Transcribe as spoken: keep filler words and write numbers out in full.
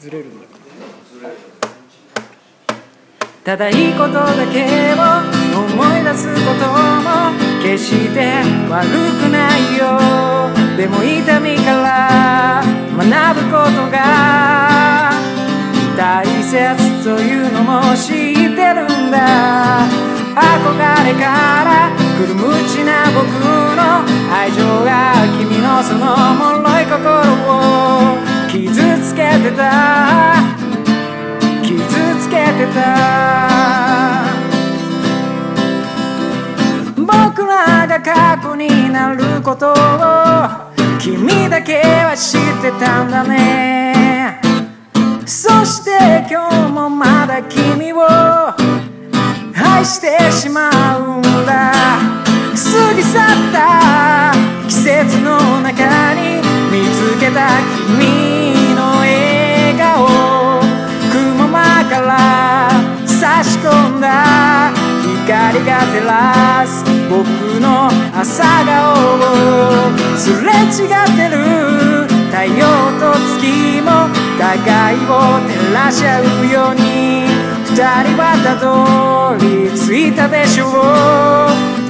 ずれるんだ。 ただいいことだけを思い出すことも決して悪くないよ。でも痛みから学ぶことが大切というのも知ってるんだ。憧れから来る無知な僕の愛情が君のその脆い心を傷つけてた傷つけてた。僕らが過去になることを君だけは知ってたんだね。そして今日もまだ君を愛してしまうんだ。過ぎ去った季節の中に見つけた君の笑顔、雲間から差し込んだ光が照らす僕の朝顔を、すれ違ってる太陽と月も互いを照らし合うように二人はたどり着いたでしょう。